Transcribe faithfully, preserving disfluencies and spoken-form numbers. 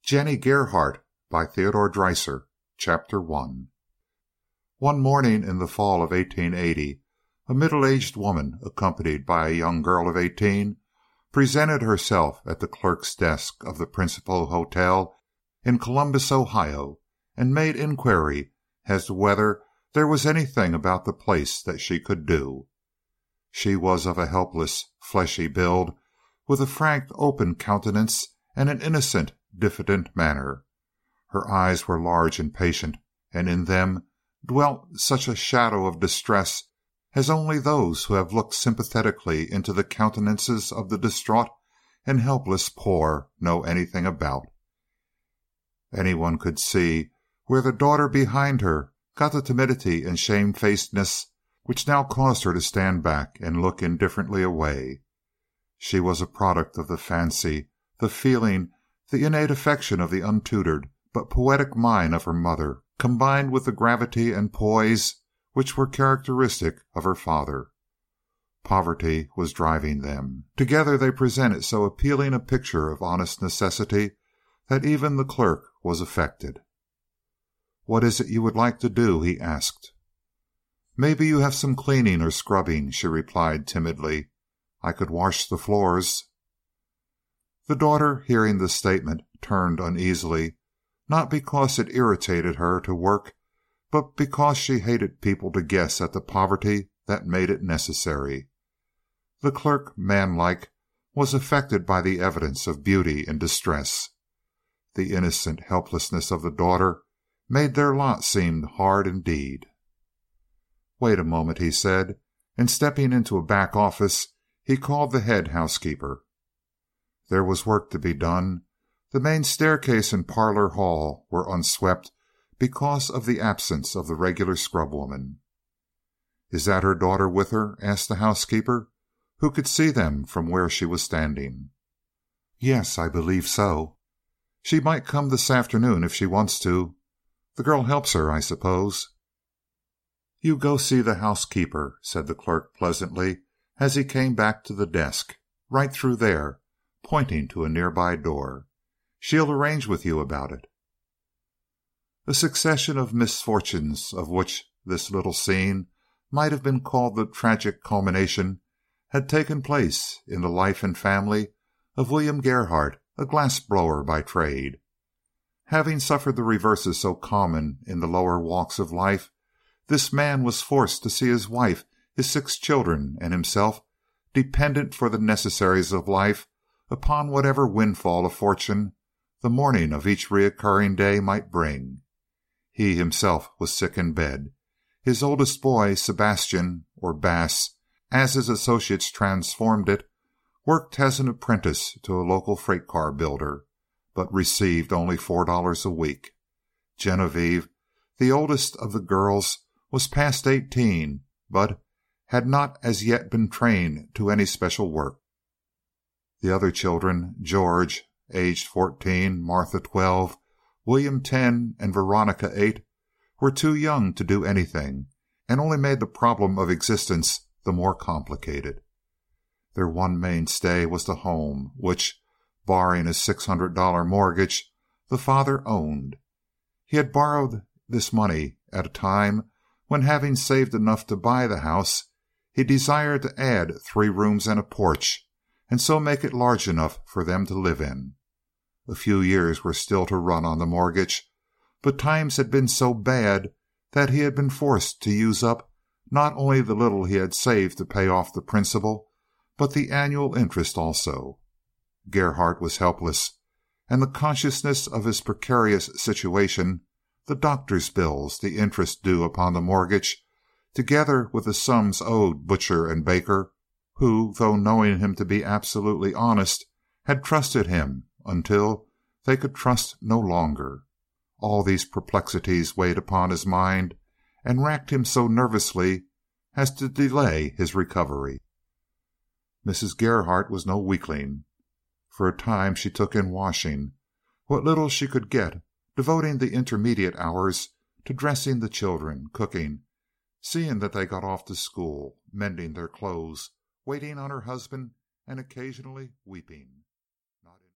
Jenny Gerhardt by Theodore Dreiser. Chapter one. One morning in the fall of eighteen eighty, a middle-aged woman, accompanied by a young girl of eighteen, presented herself at the clerk's desk of the Principal Hotel in Columbus, Ohio, and made inquiry as to whether there was anything about the place that she could do. She was of a helpless, fleshy build, with a frank, open countenance and an innocent, diffident manner. Her eyes were large and patient, and in them dwelt such a shadow of distress as only those who have looked sympathetically into the countenances of the distraught and helpless poor know anything about. Anyone could see where the daughter behind her got the timidity and shamefacedness which now caused her to stand back and look indifferently away. She was a product of the fancy, the feeling, the innate affection of the untutored but poetic mind of her mother, combined with the gravity and poise which were characteristic of her father. Poverty was driving them. Together they presented so appealing a picture of honest necessity that even the clerk was affected. "What is it you would like to do?" he asked. "Maybe you have some cleaning or scrubbing," she replied timidly. "I could wash the floors." The daughter, hearing this statement, turned uneasily, not because it irritated her to work, but because she hated people to guess at the poverty that made it necessary. The clerk, manlike, was affected by the evidence of beauty in distress. The innocent helplessness of the daughter made their lot seem hard indeed. "Wait a moment," he said, and stepping into a back office, he called the head housekeeper. There was work to be done. The main staircase and parlor hall were unswept because of the absence of the regular scrubwoman. "Is that her daughter with her?" asked the housekeeper, who could see them from where she was standing. "Yes, I believe so. She might come this afternoon if she wants to. The girl helps her, I suppose." "You go see the housekeeper," said the clerk pleasantly as he came back to the desk. "Right through there," pointing to a nearby door. "She'll arrange with you about it." A succession of misfortunes, of which this little scene might have been called the tragic culmination, had taken place in the life and family of William Gerhardt, a glass-blower by trade. Having suffered the reverses so common in the lower walks of life, this man was forced to see his wife, his six children, and himself dependent for the necessaries of life upon whatever windfall of fortune the morning of each recurring day might bring. He himself was sick in bed. His oldest boy, Sebastian, or Bass, as his associates transformed it, worked as an apprentice to a local freight car builder, but received only four dollars a week. Genevieve, the oldest of the girls, was past eighteen, but had not as yet been trained to any special work. The other children, George, aged fourteen, Martha, twelve, William, ten, and Veronica, eight, were too young to do anything, and only made the problem of existence the more complicated. Their one mainstay was the home, which, barring a six hundred dollar mortgage, the father owned. He had borrowed this money at a time when, having saved enough to buy the house, he desired to add three rooms and a porch, and so make it large enough for them to live in. A few years were still to run on the mortgage, but times had been so bad that he had been forced to use up not only the little he had saved to pay off the principal, but the annual interest also. Gerhardt was helpless, and the consciousness of his precarious situation, the doctor's bills, the interest due upon the mortgage, together with the sums owed butcher and baker, who, though knowing him to be absolutely honest, had trusted him until they could trust no longer. All these perplexities weighed upon his mind and racked him so nervously as to delay his recovery. Missus Gerhardt was no weakling. For a time she took in washing, what little she could get, devoting the intermediate hours to dressing the children, cooking, seeing that they got off to school, mending their clothes, waiting on her husband, and occasionally weeping.